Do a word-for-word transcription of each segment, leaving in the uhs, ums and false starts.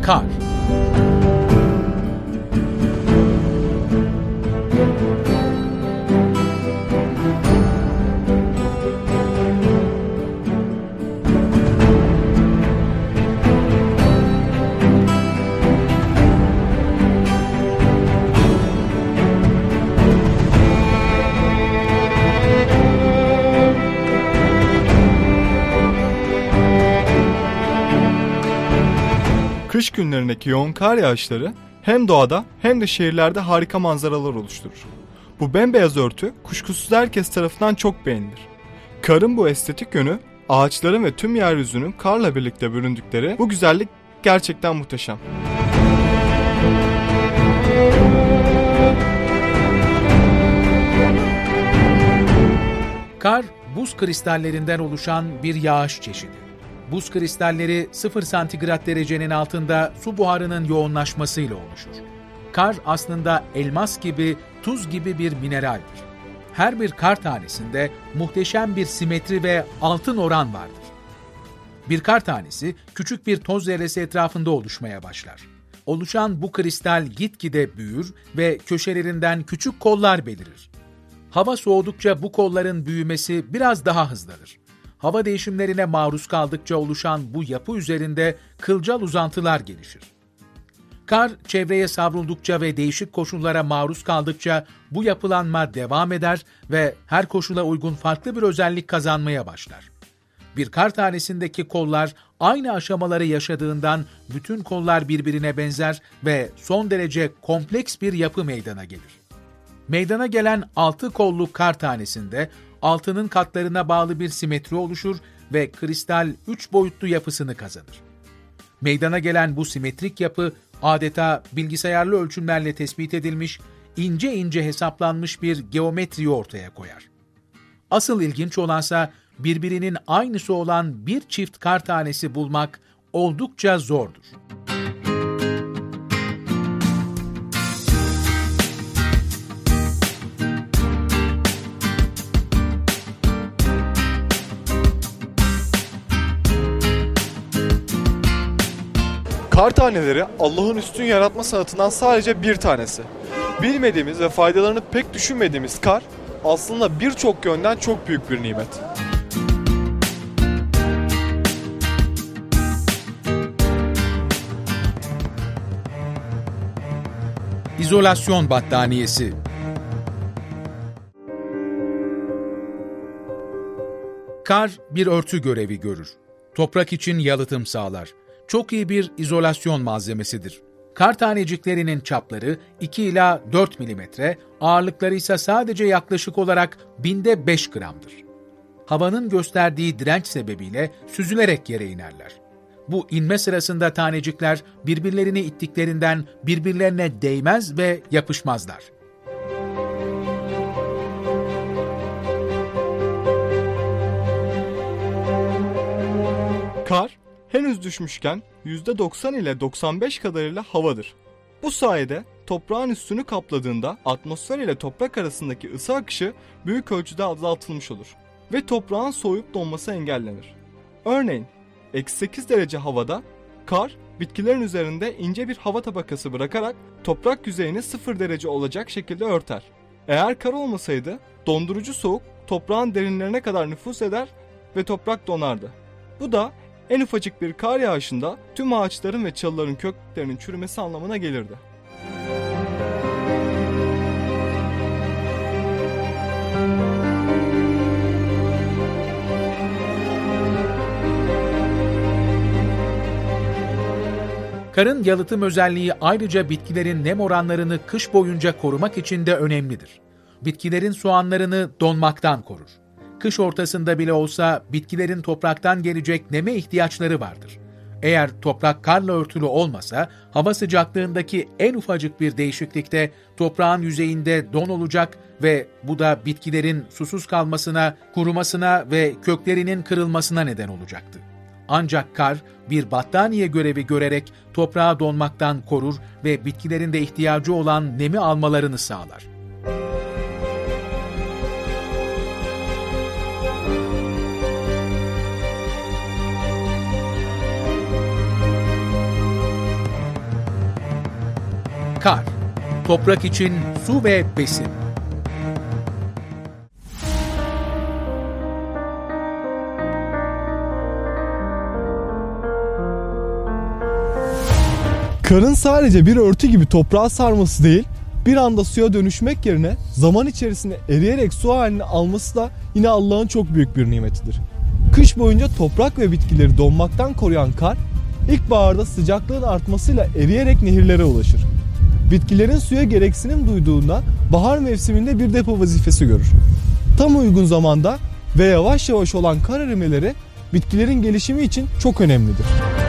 Kar. Kış günlerindeki yoğun kar yağışları hem doğada hem de şehirlerde harika manzaralar oluşturur. Bu bembeyaz örtü kuşkusuz herkes tarafından çok beğenilir. Karın bu estetik yönü, ağaçların ve tüm yeryüzünün karla birlikte büründükleri bu güzellik gerçekten muhteşem. Kar, buz kristallerinden oluşan bir yağış çeşidi. Buz kristalleri sıfır santigrat derecenin altında su buharının yoğunlaşmasıyla oluşur. Kar aslında elmas gibi, tuz gibi bir mineraldir. Her bir kar tanesinde muhteşem bir simetri ve altın oran vardır. Bir kar tanesi küçük bir toz zerresi etrafında oluşmaya başlar. Oluşan bu kristal gitgide büyür ve köşelerinden küçük kollar belirir. Hava soğudukça bu kolların büyümesi biraz daha hızlanır. Hava değişimlerine maruz kaldıkça oluşan bu yapı üzerinde kılcal uzantılar gelişir. Kar, çevreye savruldukça ve değişik koşullara maruz kaldıkça bu yapılanma devam eder ve her koşula uygun farklı bir özellik kazanmaya başlar. Bir kar tanesindeki kollar aynı aşamaları yaşadığından bütün kollar birbirine benzer ve son derece kompleks bir yapı meydana gelir. Meydana gelen altı kollu kar tanesinde altının katlarına bağlı bir simetri oluşur ve kristal üç boyutlu yapısını kazanır. Meydana gelen bu simetrik yapı adeta bilgisayarlı ölçümlerle tespit edilmiş, ince ince hesaplanmış bir geometriyi ortaya koyar. Asıl ilginç olansa birbirinin aynısı olan bir çift kar tanesi bulmak oldukça zordur. Kar taneleri Allah'ın üstün yaratma sanatından sadece bir tanesi. Bilmediğimiz ve faydalarını pek düşünmediğimiz kar aslında birçok yönden çok büyük bir nimet. İzolasyon battaniyesi. Kar bir örtü görevi görür. Toprak için yalıtım sağlar. Çok iyi bir izolasyon malzemesidir. Kar taneciklerinin çapları iki ila dört milimetre, ağırlıkları ise sadece yaklaşık olarak binde beş gramdır. Havanın gösterdiği direnç sebebiyle süzülerek yere inerler. Bu inme sırasında tanecikler birbirlerini ittiklerinden birbirlerine değmez ve yapışmazlar. Kar henüz düşmüşken yüzde doksan ile doksan beş kadarıyla havadır. Bu sayede toprağın üstünü kapladığında atmosfer ile toprak arasındaki ısı akışı büyük ölçüde azaltılmış olur ve toprağın soğuyup donması engellenir. Örneğin eksi sekiz derece havada kar bitkilerin üzerinde ince bir hava tabakası bırakarak toprak yüzeyini sıfır derece olacak şekilde örter. Eğer kar olmasaydı dondurucu soğuk toprağın derinlerine kadar nüfuz eder ve toprak donardı. Bu da en ufacık bir kar yağışında tüm ağaçların ve çalıların köklerinin çürümesi anlamına gelirdi. Karın yalıtım özelliği ayrıca bitkilerin nem oranlarını kış boyunca korumak için de önemlidir. Bitkilerin soğanlarını donmaktan korur. Kış ortasında bile olsa bitkilerin topraktan gelecek neme ihtiyaçları vardır. Eğer toprak karla örtülü olmasa, hava sıcaklığındaki en ufacık bir değişiklikte toprağın yüzeyinde don olacak ve bu da bitkilerin susuz kalmasına, kurumasına ve köklerinin kırılmasına neden olacaktı. Ancak kar, bir battaniye görevi görerek toprağı donmaktan korur ve bitkilerin de ihtiyacı olan nemi almalarını sağlar. Kar, toprak için su ve besin. Karın sadece bir örtü gibi toprağı sarması değil, bir anda suya dönüşmek yerine zaman içerisinde eriyerek su halini alması da yine Allah'ın çok büyük bir nimetidir. Kış boyunca toprak ve bitkileri donmaktan koruyan kar, ilkbaharda sıcaklığın artmasıyla eriyerek nehirlere ulaşır. Bitkilerin suya gereksinim duyduğunda bahar mevsiminde bir depo vazifesi görür. Tam uygun zamanda ve yavaş yavaş olan kar erimeleri bitkilerin gelişimi için çok önemlidir.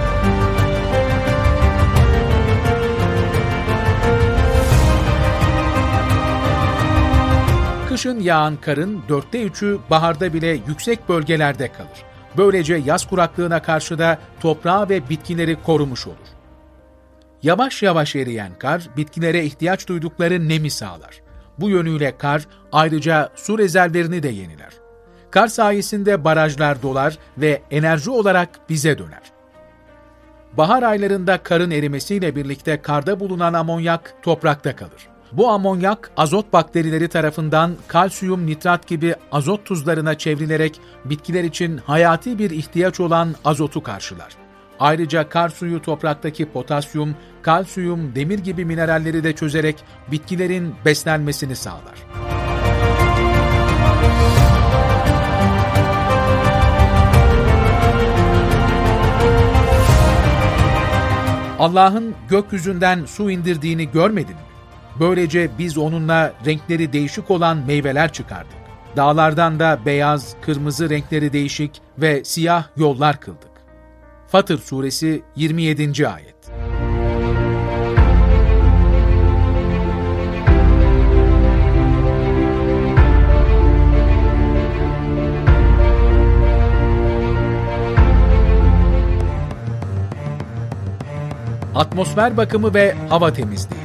Kışın yağan karın dörtte üçü baharda bile yüksek bölgelerde kalır. Böylece yaz kuraklığına karşı da toprağı ve bitkileri korumuş olur. Yavaş yavaş eriyen kar, bitkilere ihtiyaç duydukları nemi sağlar. Bu yönüyle kar ayrıca su rezervlerini de yeniler. Kar sayesinde barajlar dolar ve enerji olarak bize döner. Bahar aylarında karın erimesiyle birlikte karda bulunan amonyak toprakta kalır. Bu amonyak azot bakterileri tarafından kalsiyum nitrat gibi azot tuzlarına çevrilerek bitkiler için hayati bir ihtiyaç olan azotu karşılar. Ayrıca kar suyu topraktaki potasyum, kalsiyum, demir gibi mineralleri de çözerek bitkilerin beslenmesini sağlar. Allah'ın gökyüzünden su indirdiğini görmedin mi? Böylece biz onunla renkleri değişik olan meyveler çıkardık. Dağlardan da beyaz, kırmızı renkleri değişik ve siyah yollar kıldık. Fatır Suresi yirmi yedinci ayet. Atmosfer bakımı ve hava temizliği.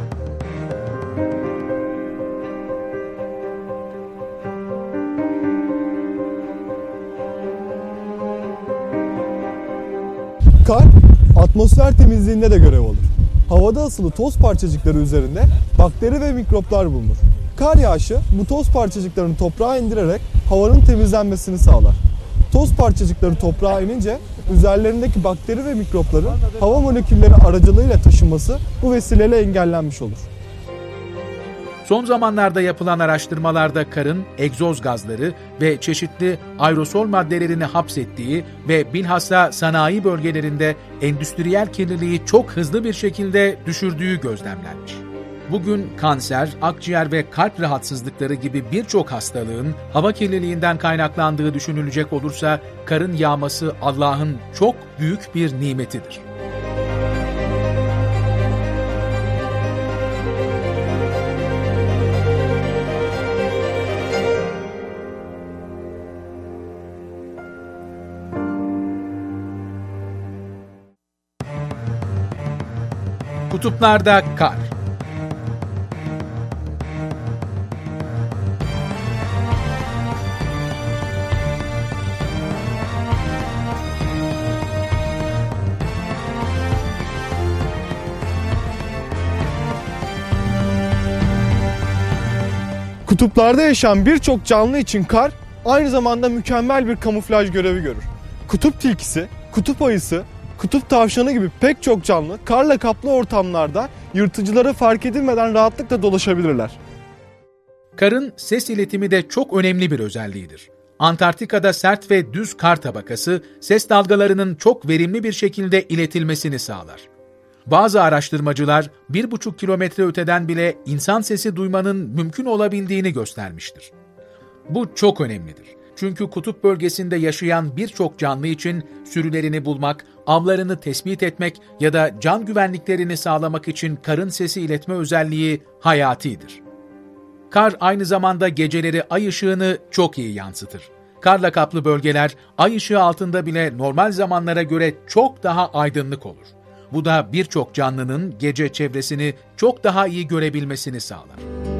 Kar, atmosfer temizliğinde de görev alır. Havada asılı toz parçacıkları üzerinde bakteri ve mikroplar bulunur. Kar yağışı bu toz parçacıklarını toprağa indirerek havanın temizlenmesini sağlar. Toz parçacıkları toprağa inince üzerlerindeki bakteri ve mikropların hava molekülleri aracılığıyla taşınması bu vesileyle engellenmiş olur. Son zamanlarda yapılan araştırmalarda karın egzoz gazları ve çeşitli aerosol maddelerini hapsettiği ve bilhassa sanayi bölgelerinde endüstriyel kirliliği çok hızlı bir şekilde düşürdüğü gözlemlenmiş. Bugün kanser, akciğer ve kalp rahatsızlıkları gibi birçok hastalığın hava kirliliğinden kaynaklandığı düşünülecek olursa karın yağması Allah'ın çok büyük bir nimetidir. Kutuplarda kar. Kutuplarda yaşayan birçok canlı için kar aynı zamanda mükemmel bir kamuflaj görevi görür. Kutup tilkisi, kutup ayısı, kutup tavşanı gibi pek çok canlı karla kaplı ortamlarda yırtıcılara fark edilmeden rahatlıkla dolaşabilirler. Karın ses iletimi de çok önemli bir özelliğidir. Antarktika'da sert ve düz kar tabakası ses dalgalarının çok verimli bir şekilde iletilmesini sağlar. Bazı araştırmacılar bir buçuk kilometre öteden bile insan sesi duymanın mümkün olabildiğini göstermiştir. Bu çok önemlidir. Çünkü kutup bölgesinde yaşayan birçok canlı için sürülerini bulmak, avlarını tespit etmek ya da can güvenliklerini sağlamak için karın sesi iletme özelliği hayatidir. Kar aynı zamanda geceleri ay ışığını çok iyi yansıtır. Karla kaplı bölgeler ay ışığı altında bile normal zamanlara göre çok daha aydınlık olur. Bu da birçok canlının gece çevresini çok daha iyi görebilmesini sağlar.